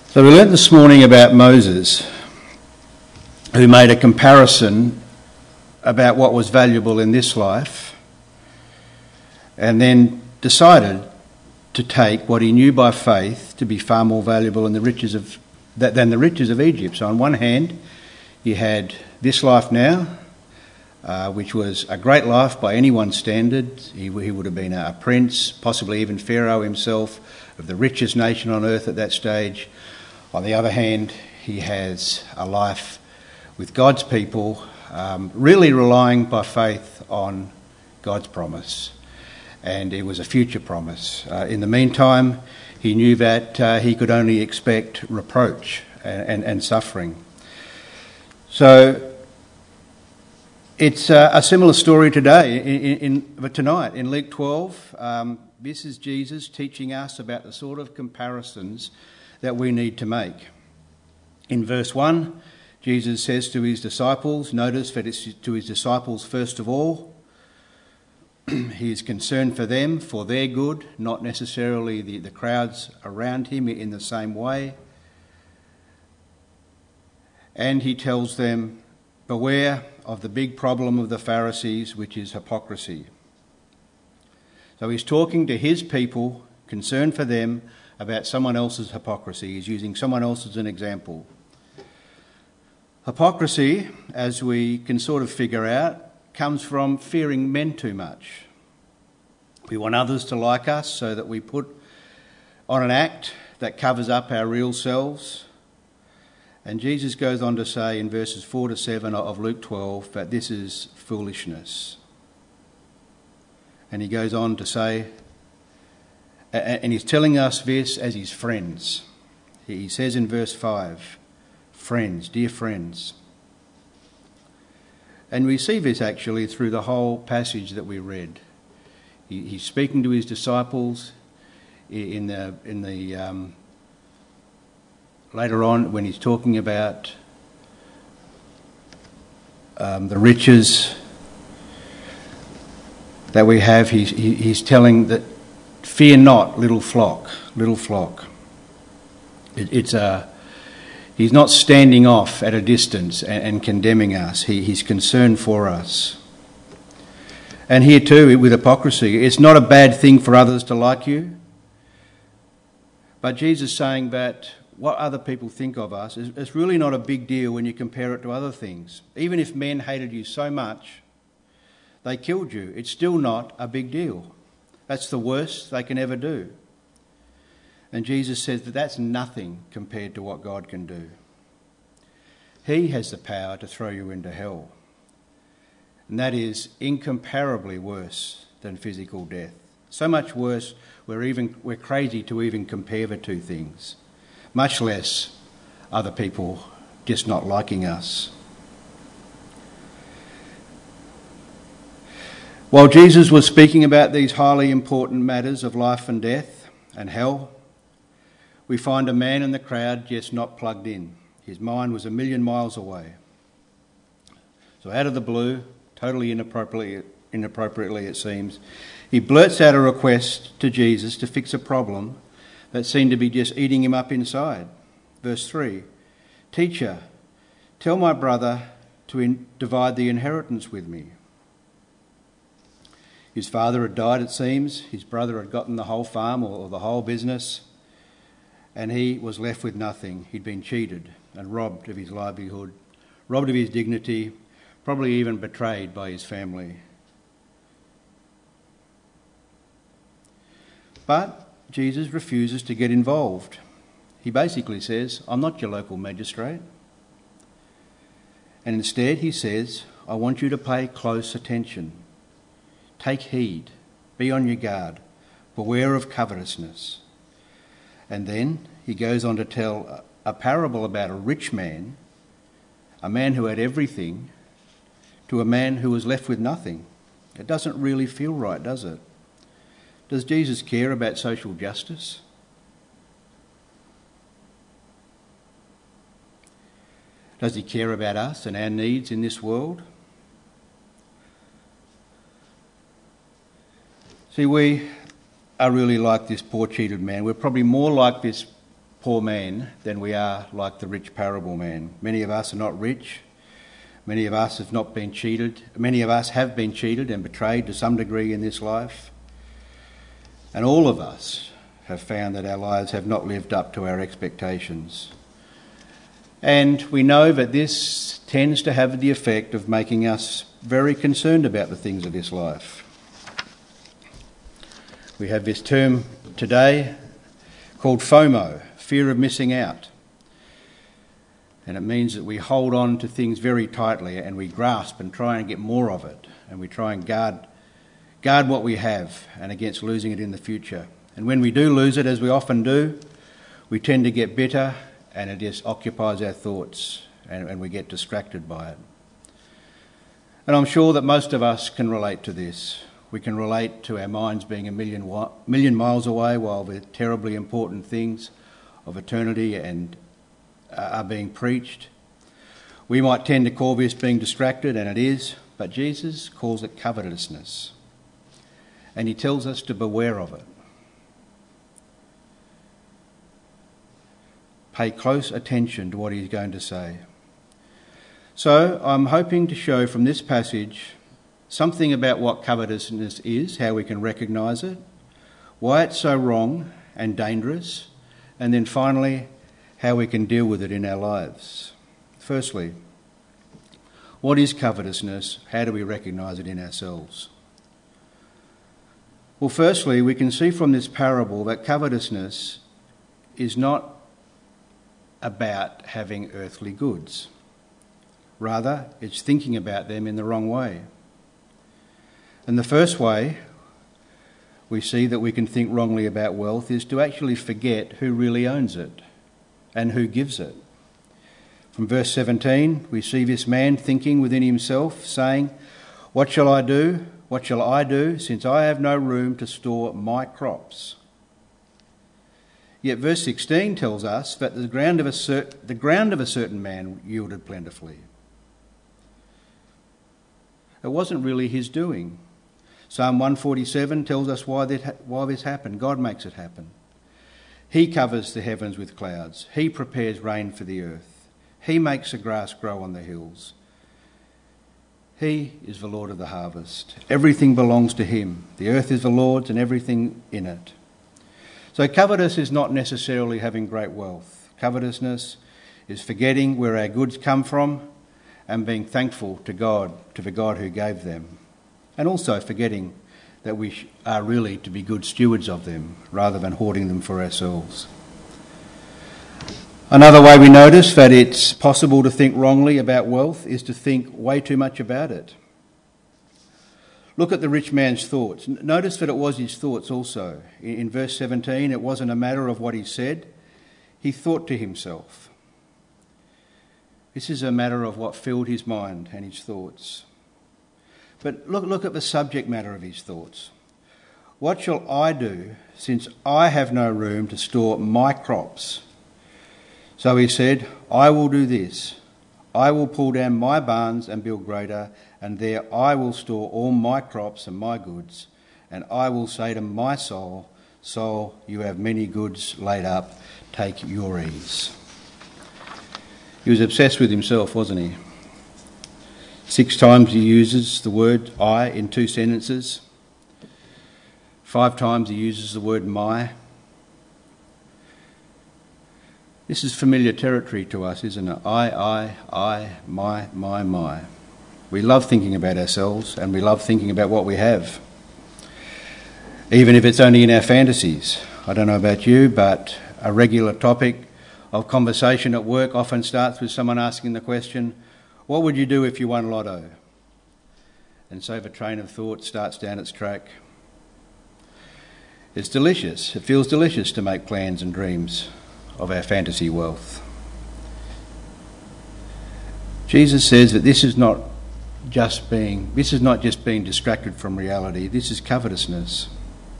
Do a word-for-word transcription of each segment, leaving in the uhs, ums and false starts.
So we learnt this morning about Moses, who made a comparison about what was valuable in this life and then decided to take what he knew by faith to be far more valuable in the riches of, than the riches of Egypt. So on one hand, you had this life now, uh, which was a great life by anyone's standard. He, he would have been a prince, possibly even Pharaoh himself, of the richest nation on earth at that stage. On the other hand, he has a life with God's people, um, really relying by faith on God's promise. And it was a future promise. Uh, in the meantime, he knew that uh, he could only expect reproach and, and, and suffering. So it's uh, a similar story today, in, in, in tonight in Luke twelve. Um, this is Jesus teaching us about the sort of comparisons that we need to make. In verse one, Jesus says to his disciples, notice that it's to his disciples first of all. He is concerned for them, for their good, not necessarily the, the crowds around him in the same way. And he tells them, beware of the big problem of the Pharisees, which is hypocrisy. So he's talking to his people, concerned for them, about someone else's hypocrisy. He's using someone else as an example. Hypocrisy, as we can sort of figure out, comes from fearing men too much. We want others to like us, so that we put on an act that covers up our real selves. And Jesus goes on to say in verses four to seven of Luke twelve that this is foolishness. And he goes on to say, and he's telling us this as his friends. He says in verse five, friends, dear friends. And we see this actually through the whole passage that we read. He, he's speaking to his disciples in the in the um, later on when he's talking about um, the riches that we have. He's he, he's telling that. Fear not, little flock, little flock. It, it's a, he's not standing off at a distance and, and condemning us. He, he's concerned for us. And here too, with hypocrisy, it's not a bad thing for others to like you. But Jesus is saying that what other people think of us is, is really not a big deal when you compare it to other things. Even if men hated you so much, they killed you, it's still not a big deal. That's the worst they can ever do. And Jesus says that that's nothing compared to what God can do. He has the power to throw you into hell. And that is incomparably worse than physical death. So much worse, we're even we're crazy to even compare the two things. Much less other people just not liking us. While Jesus was speaking about these highly important matters of life and death and hell, we find a man in the crowd just not plugged in. His mind was a million miles away. So out of the blue, totally inappropriately, inappropriately it seems, he blurts out a request to Jesus to fix a problem that seemed to be just eating him up inside. Verse three, Teacher, tell my brother to in- divide the inheritance with me. His father had died, it seems. His brother had gotten the whole farm or, or the whole business, and he was left with nothing. He'd been cheated and robbed of his livelihood, robbed of his dignity, probably even betrayed by his family. But Jesus refuses to get involved. He basically says, I'm not your local magistrate. And instead he says, I want you to pay close attention. Take heed, be on your guard, beware of covetousness. And then he goes on to tell a parable about a rich man, a man who had everything, to a man who was left with nothing. It doesn't really feel right, does it? Does Jesus care about social justice? Does he care about us and our needs in this world? See, we are really like this poor cheated man. We're probably more like this poor man than we are like the rich parable man. Many of us are not rich. Many of us have not been cheated. Many of us have been cheated and betrayed to some degree in this life. And all of us have found that our lives have not lived up to our expectations. And we know that this tends to have the effect of making us very concerned about the things of this life. We have this term today called FOMO, fear of missing out. And it means that we hold on to things very tightly and we grasp and try and get more of it. And we try and guard, guard what we have and against losing it in the future. And when we do lose it, as we often do, we tend to get bitter and it just occupies our thoughts and, and we get distracted by it. And I'm sure that most of us can relate to this. We can relate to our minds being a million, million miles away while the terribly important things of eternity and are being preached. We might tend to call this being distracted, and it is, but Jesus calls it covetousness. And he tells us to beware of it. Pay close attention to what he's going to say. So I'm hoping to show from this passage something about what covetousness is, how we can recognise it, why it's so wrong and dangerous, and then finally, how we can deal with it in our lives. Firstly, what is covetousness? How do we recognise it in ourselves? Well, firstly, we can see from this parable that covetousness is not about having earthly goods. Rather, it's thinking about them in the wrong way. And the first way we see that we can think wrongly about wealth is to actually forget who really owns it and who gives it. From verse seventeen, we see this man thinking within himself, saying, "What shall I do? What shall I do, since I have no room to store my crops?" Yet verse sixteen tells us that the ground of a, cer- the ground of a certain man yielded plentifully. It wasn't really his doing. Psalm one forty-seven tells us why, that ha- why this happened. God makes it happen. He covers the heavens with clouds. He prepares rain for the earth. He makes the grass grow on the hills. He is the Lord of the harvest. Everything belongs to him. The earth is the Lord's and everything in it. So covetous is not necessarily having great wealth. Covetousness is forgetting where our goods come from and being thankful to God, to the God who gave them. And also forgetting that we are really to be good stewards of them rather than hoarding them for ourselves. Another way we notice that it's possible to think wrongly about wealth is to think way too much about it. Look at the rich man's thoughts. Notice that it was his thoughts also. In verse seventeen, it wasn't a matter of what he said. He thought to himself. This is a matter of what filled his mind and his thoughts. But look, look at the subject matter of his thoughts. What shall I do, since I have no room to store my crops? So he said, I will do this. I will pull down my barns and build greater, and there I will store all my crops and my goods. And I will say to my soul, Soul, you have many goods laid up, take your ease. He was obsessed with himself, wasn't he? Six times he uses the word I in two sentences. Five times he uses the word my. This is familiar territory to us, isn't it? I, I, I, my, my, my. We love thinking about ourselves and we love thinking about what we have, even if it's only in our fantasies. I don't know about you, but a regular topic of conversation at work often starts with someone asking the question, what would you do if you won lotto? And so the train of thought starts down its track. It's delicious. It feels delicious to make plans and dreams of our fantasy wealth. Jesus says that this is not just being, this is not just being distracted from reality, this is covetousness.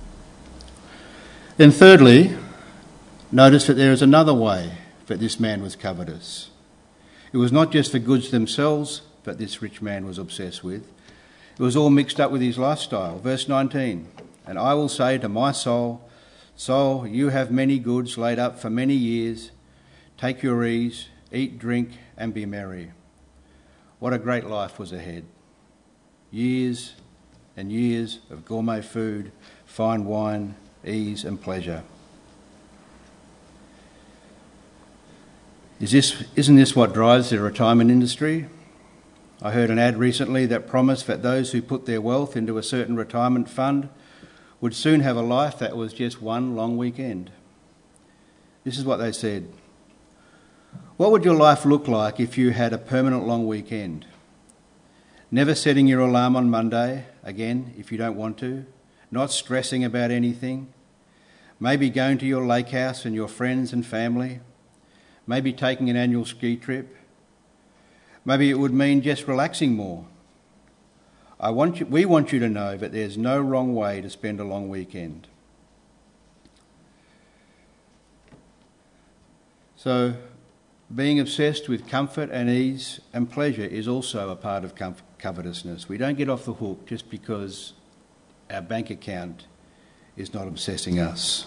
Then thirdly, notice that there is another way that this man was covetous. It was not just the goods themselves that this rich man was obsessed with. It was all mixed up with his lifestyle. Verse nineteen, and I will say to my soul, Soul, you have many goods laid up for many years. Take your ease, eat, drink, and be merry. What a great life was ahead. Years and years of gourmet food, fine wine, ease and pleasure. Is this, isn't this what drives the retirement industry? I heard an ad recently that promised that those who put their wealth into a certain retirement fund would soon have a life that was just one long weekend. This is what they said. What would your life look like if you had a permanent long weekend? Never setting your alarm on Monday, again, if you don't want to, not stressing about anything, maybe going to your lake house and your friends and family, maybe taking an annual ski trip. Maybe it would mean just relaxing more. I want you, we want you to know that there's no wrong way to spend a long weekend. So, being obsessed with comfort and ease and pleasure is also a part of com- covetousness. We don't get off the hook just because our bank account is not obsessing us.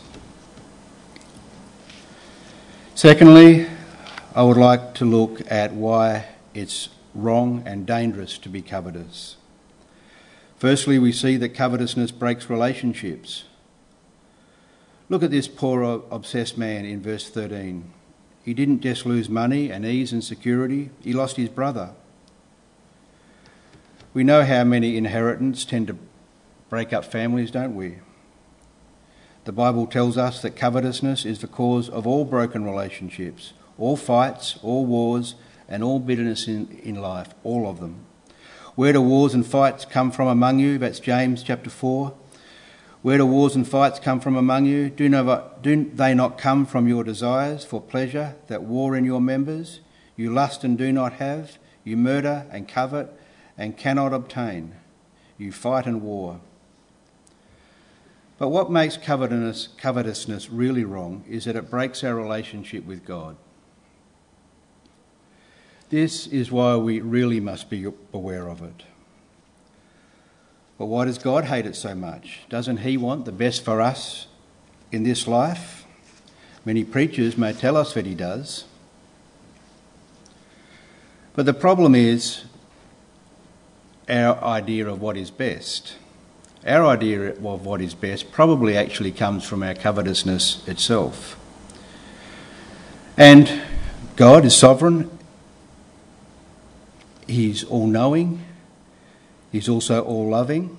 Secondly, I would like to look at why it's wrong and dangerous to be covetous. Firstly, we see that covetousness breaks relationships. Look at this poor obsessed man in verse thirteen. He didn't just lose money and ease and security, he lost his brother. We know how many inheritance tend to break up families, don't we? The Bible tells us that covetousness is the cause of all broken relationships, all fights, all wars, and all bitterness in, in life, all of them. Where do wars and fights come from among you? That's James chapter four. Where do wars and fights come from among you? Do, no, do they not come from your desires for pleasure that war in your members? You lust and do not have. You murder and covet and cannot obtain. You fight and war. But what makes covetousness, covetousness really wrong is that it breaks our relationship with God. This is why we really must be aware of it. But why does God hate it so much? Doesn't he want the best for us in this life? Many preachers may tell us that he does. But the problem is our idea of what is best. Our idea of what is best probably actually comes from our covetousness itself. And God is sovereign. He's all-knowing. He's also all-loving.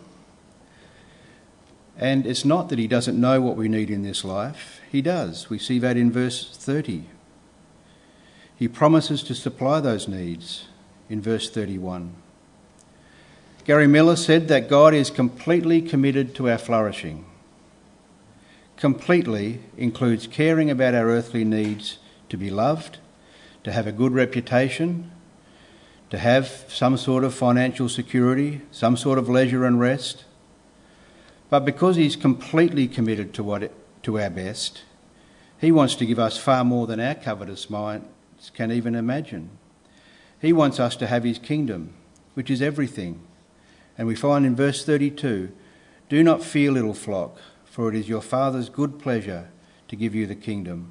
And it's not that he doesn't know what we need in this life. He does. We see that in verse thirty. He promises to supply those needs in verse thirty-one. Gary Miller said that God is completely committed to our flourishing. Completely includes caring about our earthly needs to be loved, to have a good reputation, to have some sort of financial security, some sort of leisure and rest. But because he's completely committed to what it, to our best, he wants to give us far more than our covetous minds can even imagine. He wants us to have his kingdom, which is everything. And we find in verse thirty-two, "Do not fear, little flock, for it is your Father's good pleasure to give you the kingdom."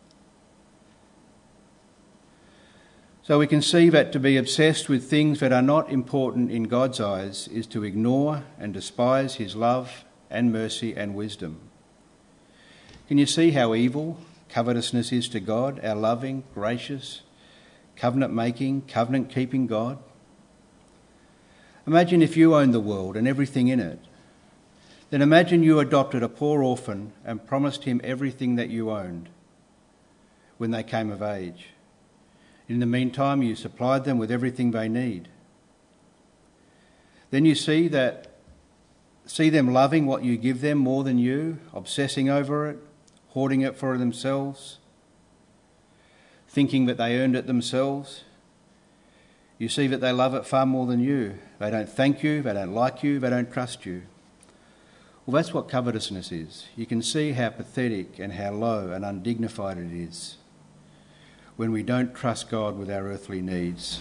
So we can see that to be obsessed with things that are not important in God's eyes is to ignore and despise his love and mercy and wisdom. Can you see how evil covetousness is to God, our loving, gracious, covenant-making, covenant-keeping God? Imagine if you owned the world and everything in it. Then imagine you adopted a poor orphan and promised him everything that you owned when they came of age. In the meantime, you supplied them with everything they need. Then you see that, see them loving what you give them more than you, obsessing over it, hoarding it for themselves, thinking that they earned it themselves. You see that they love it far more than you. They don't thank you, they don't like you, they don't trust you. Well, that's what covetousness is. You can see how pathetic and how low and undignified it is when we don't trust God with our earthly needs.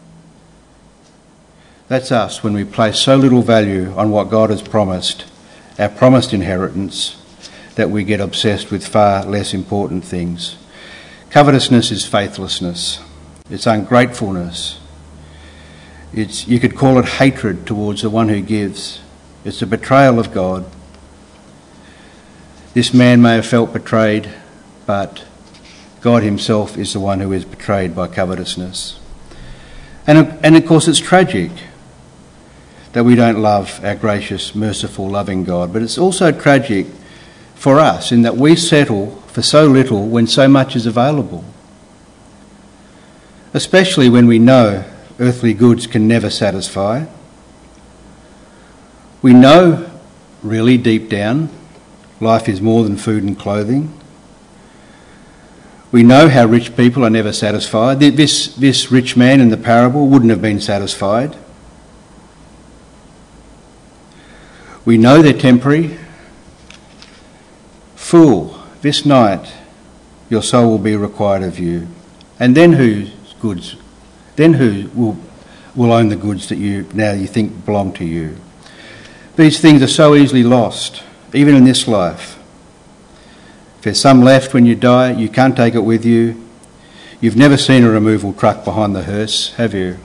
That's us when we place so little value on what God has promised our promised inheritance, that we get obsessed with far less important things. Covetousness is faithlessness. It's ungratefulness. It's, you could call it hatred towards the one who gives. It's a betrayal of God. This man may have felt betrayed, but God himself is the one who is betrayed by covetousness. And, and of course it's tragic that we don't love our gracious, merciful, loving God. But it's also tragic for us in that we settle for so little when so much is available. Especially when we know earthly goods can never satisfy. We know, really deep down, life is more than food and clothing. We know how rich people are never satisfied. This, this rich man in the parable wouldn't have been satisfied. We know they're temporary. Fool, this night your soul will be required of you. And then whose goods? Then who will, will own the goods that you now you think belong to you? These things are so easily lost, even in this life. If there's some left when you die, you can't take it with you. You've never seen a removal truck behind the hearse, have you?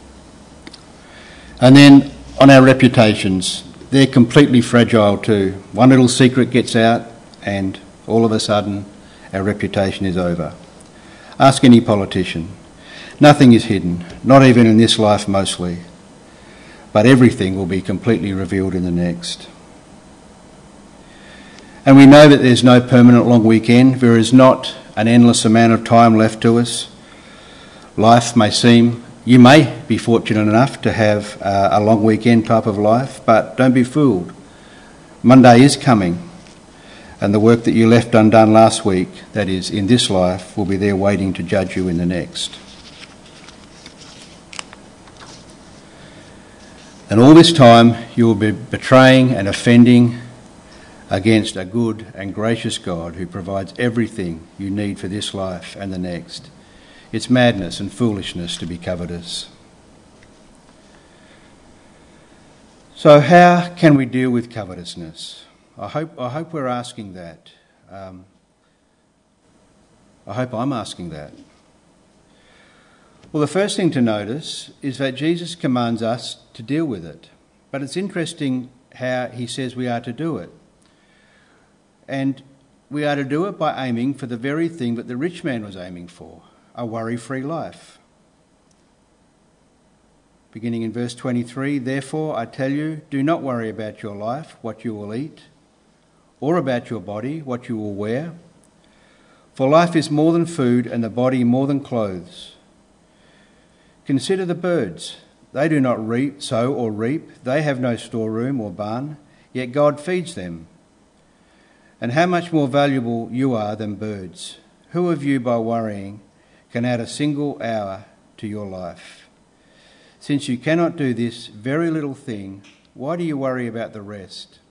And then on our reputations, they're completely fragile too. One little secret gets out and all of a sudden our reputation is over. Ask any politician. Nothing is hidden, not even in this life mostly, but everything will be completely revealed in the next. And we know that there's no permanent long weekend. There is not an endless amount of time left to us. Life may seem, you may be fortunate enough to have uh, a long weekend type of life, but don't be fooled. Monday is coming, and the work that you left undone last week, that is in this life, will be there waiting to judge you in the next. And all this time you will be betraying and offending against a good and gracious God who provides everything you need for this life and the next. It's madness and foolishness to be covetous. So how can we deal with covetousness? I hope, I hope we're asking that. Um, I hope I'm asking that. Well, the first thing to notice is that Jesus commands us to deal with it. But it's interesting how he says we are to do it. And we are to do it by aiming for the very thing that the rich man was aiming for, a worry-free life. Beginning in verse twenty-three, therefore I tell you, do not worry about your life, what you will eat, or about your body, what you will wear. For life is more than food, and the body more than clothes. Consider the birds. They do not reap, sow or reap. They have no storeroom or barn, yet God feeds them. And how much more valuable you are than birds. Who of you, by worrying, can add a single hour to your life? Since you cannot do this very little thing, why do you worry about the rest?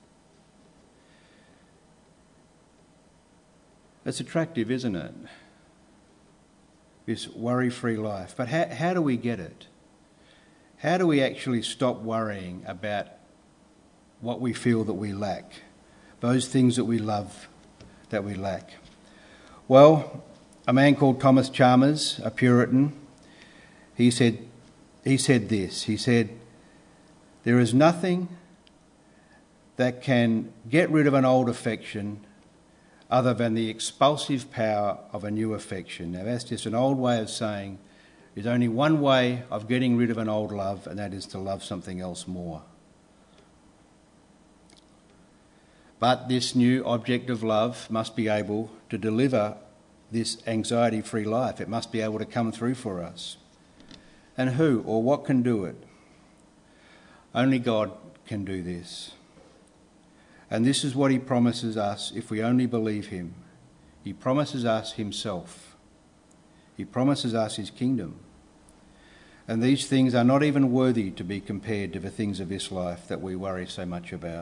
It's attractive, isn't it? This worry-free life. But how, how do we get it? How do we actually stop worrying about what we feel that we lack? Those things that we love that we lack. Well, a man called Thomas Chalmers, a Puritan, he said, he said this. He said, there is nothing that can get rid of an old affection other than the expulsive power of a new affection. Now that's just an old way of saying there's only one way of getting rid of an old love, and that is to love something else more. But this new object of love must be able to deliver this anxiety-free life. It must be able to come through for us. And who or what can do it? Only God can do this. And this is what he promises us if we only believe him. He promises us himself. He promises us his kingdom. And these things are not even worthy to be compared to the things of this life that we worry so much about.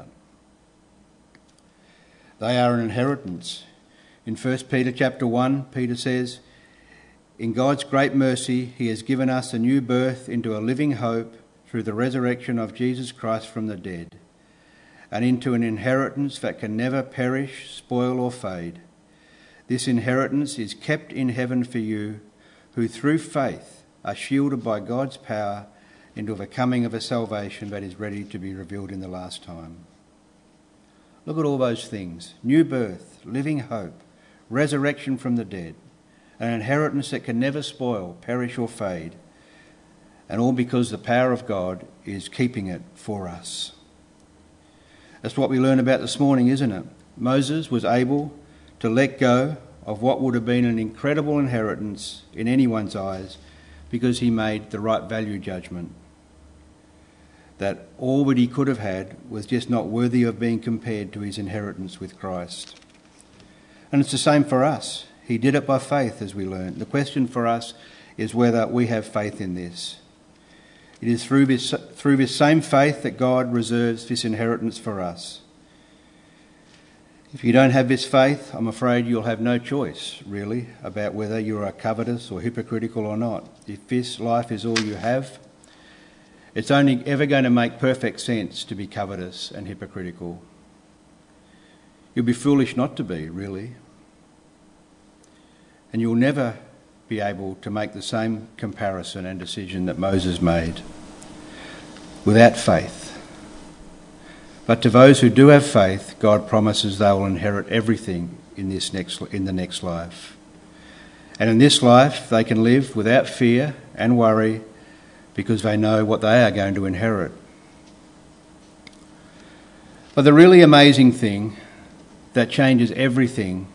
They are an inheritance. In First Peter chapter one, Peter says, in God's great mercy, he has given us a new birth into a living hope through the resurrection of Jesus Christ from the dead, and into an inheritance that can never perish, spoil or fade. This inheritance is kept in heaven for you, who through faith are shielded by God's power into the coming of a salvation that is ready to be revealed in the last time. Look at all those things: new birth, living hope, resurrection from the dead, an inheritance that can never spoil, perish or fade, and all because the power of God is keeping it for us. That's what we learned about this morning, isn't it? Moses was able to let go of what would have been an incredible inheritance in anyone's eyes because he made the right value judgment. That all that he could have had was just not worthy of being compared to his inheritance with Christ. And it's the same for us. He did it by faith, as we learned. The question for us is whether we have faith in this. It is through this, through this same faith that God reserves this inheritance for us. If you don't have this faith, I'm afraid you'll have no choice, really, about whether you are covetous or hypocritical or not. If this life is all you have, it's only ever going to make perfect sense to be covetous and hypocritical. You'll be foolish not to be, really. And you'll never be able to make the same comparison and decision that Moses made without faith. But to those who do have faith, God promises they will inherit everything in this next in the next life. And in this life, they can live without fear and worry because they know what they are going to inherit. But the really amazing thing that changes everything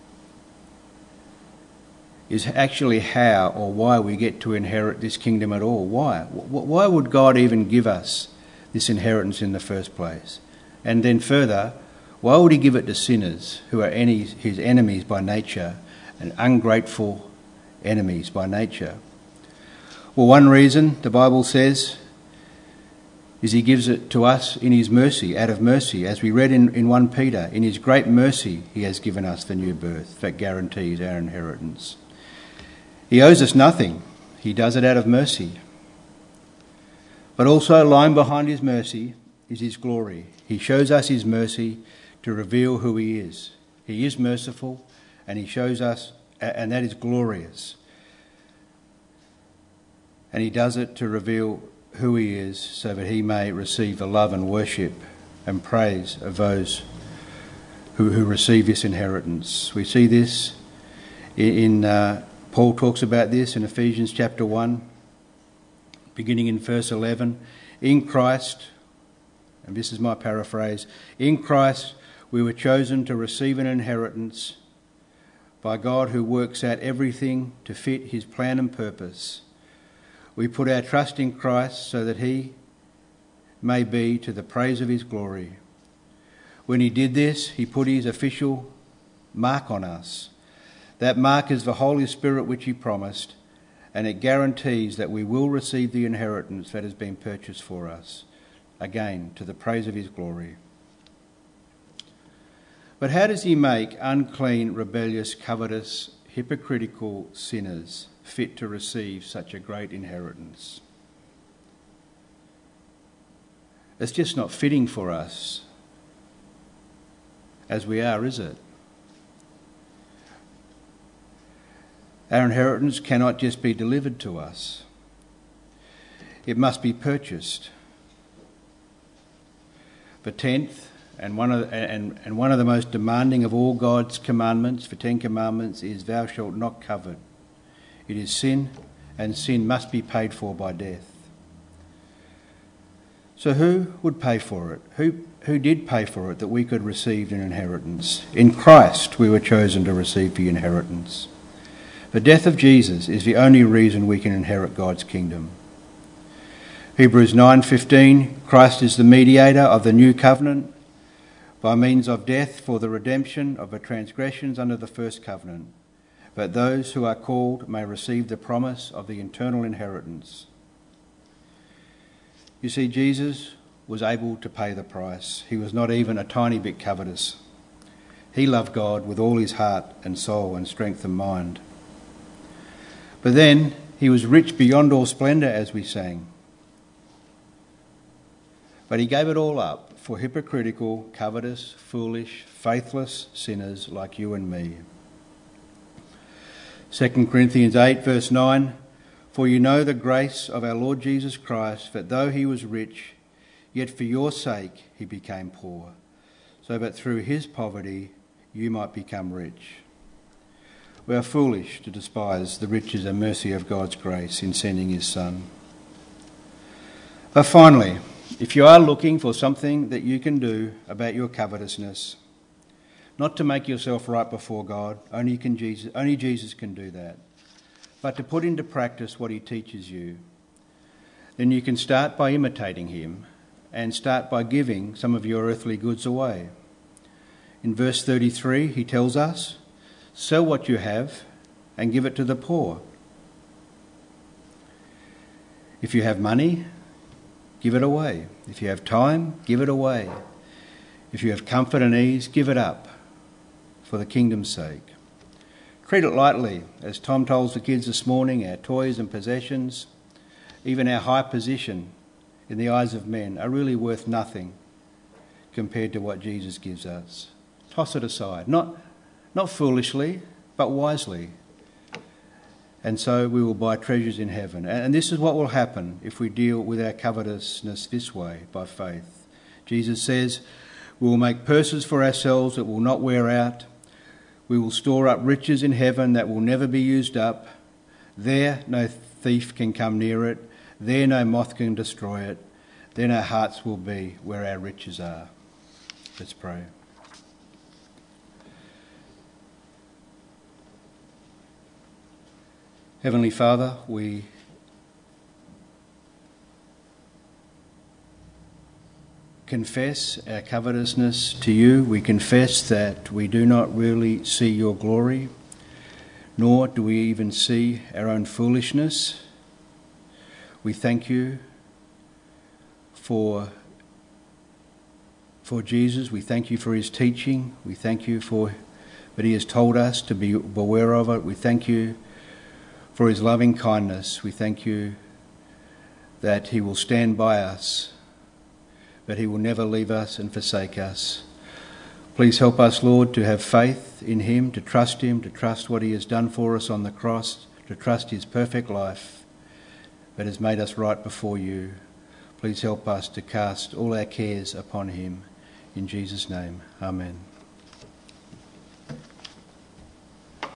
is actually how or why we get to inherit this kingdom at all. Why? Why would God even give us this inheritance in the first place? And then further, why would he give it to sinners who are any, his enemies by nature and ungrateful enemies by nature? Well, one reason, the Bible says, is he gives it to us in his mercy, out of mercy. As we read in, in First Peter, in his great mercy he has given us the new birth that guarantees our inheritance. He owes us nothing. He does it out of mercy. But also lying behind his mercy is his glory. He shows us his mercy to reveal who he is. He is merciful, and he shows us, and that is glorious. And he does it to reveal who he is so that he may receive the love and worship and praise of those who, who receive this inheritance. We see this in, in uh, Paul talks about this in Ephesians chapter one, beginning in verse eleven. In Christ, and this is my paraphrase, in Christ we were chosen to receive an inheritance by God who works out everything to fit his plan and purpose. We put our trust in Christ so that he may be to the praise of his glory. When he did this, he put his official mark on us. That mark is the Holy Spirit which he promised, and it guarantees that we will receive the inheritance that has been purchased for us, again, to the praise of his glory. But how does he make unclean, rebellious, covetous, hypocritical sinners fit to receive such a great inheritance? It's just not fitting for us as we are, is it? Our inheritance cannot just be delivered to us. It must be purchased. The tenth and one of the, and, and one of the most demanding of all God's commandments, the Ten Commandments, is thou shalt not covet. It is sin, and sin must be paid for by death. So who would pay for it? Who who did pay for it that we could receive an inheritance? In Christ we were chosen to receive the inheritance. The death of Jesus is the only reason we can inherit God's kingdom. Hebrews nine fifteen, Christ is the mediator of the new covenant by means of death for the redemption of the transgressions under the first covenant, that those who are called may receive the promise of the eternal inheritance. You see, Jesus was able to pay the price. He was not even a tiny bit covetous. He loved God with all his heart and soul and strength and mind. But then he was rich beyond all splendour, as we sang. But he gave it all up for hypocritical, covetous, foolish, faithless sinners like you and me. Second Corinthians eight verse nine, for you know the grace of our Lord Jesus Christ, that though he was rich, yet for your sake he became poor, so that through his poverty you might become rich. We are foolish to despise the riches and mercy of God's grace in sending his Son. But finally, if you are looking for something that you can do about your covetousness, not to make yourself right before God, only, can Jesus, only Jesus can do that, but to put into practice what he teaches you, then you can start by imitating him and start by giving some of your earthly goods away. In verse thirty-three, he tells us, sell what you have and give it to the poor. If you have money, give it away. If you have time, give it away. If you have comfort and ease, give it up for the kingdom's sake. Treat it lightly, as Tom told the kids this morning, our toys and possessions, even our high position in the eyes of men, are really worth nothing compared to what Jesus gives us. Toss it aside, not, not foolishly, but wisely. And so we will buy treasures in heaven. And this is what will happen if we deal with our covetousness this way, by faith. Jesus says, we will make purses for ourselves that will not wear out. We will store up riches in heaven that will never be used up. There no thief can come near it. There no moth can destroy it. Then our hearts will be where our riches are. Let's pray. Heavenly Father, we confess our covetousness to you. We confess that we do not really see your glory, nor do we even see our own foolishness. We thank you for, for Jesus. We thank you for his teaching. We thank you for that he has told us to be aware of it. We thank you for his loving kindness. We thank you that he will stand by us, that he will never leave us and forsake us. Please help us, Lord, to have faith in him, to trust him, to trust what he has done for us on the cross, to trust his perfect life that has made us right before you. Please help us to cast all our cares upon him. In Jesus' name, amen.